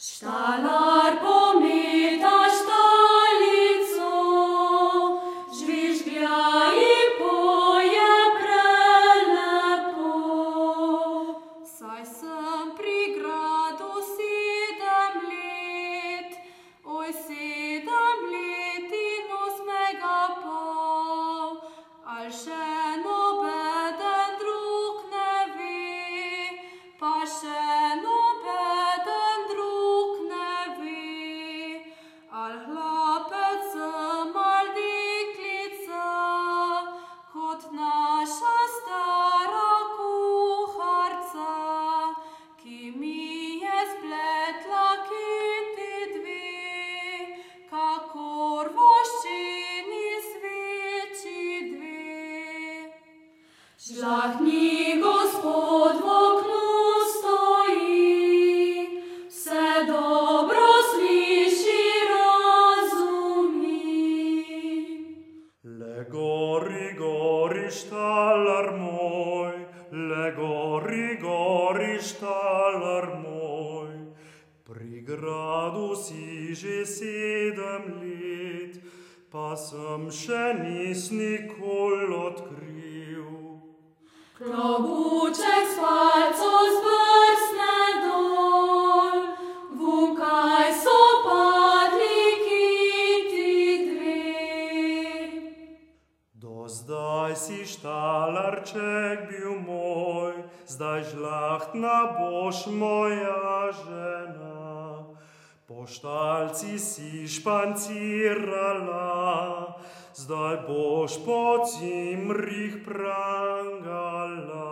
Štalar pometa štalico, žvižglja in poje prelepo. Saj sem pri gradu 7 let, oj 7 let in 8 pol, al še nobeden drug ne ve, pa še nobeden drug ne ve, al hlapec sem al deklica, kot naša stara kuharca, ki mi je spletla kiti 2, kakor voščeni sveči 2. Žlahtni gospod v oknu stoji, vse dobro sliši, razumi. Le gori, gori, štalar moj, le gori, gori, štalar moj. Pri gradu si že 7 let, pa sem še nis nikol odkril. Klobuček s palcev zbrsne dol, vukaj so padli kiti 2. Do zdaj si štalarček bil moj, zdaj žlahtna boš moja žena. Po štalci si špancirala, zdaj boš po cimrih prangala.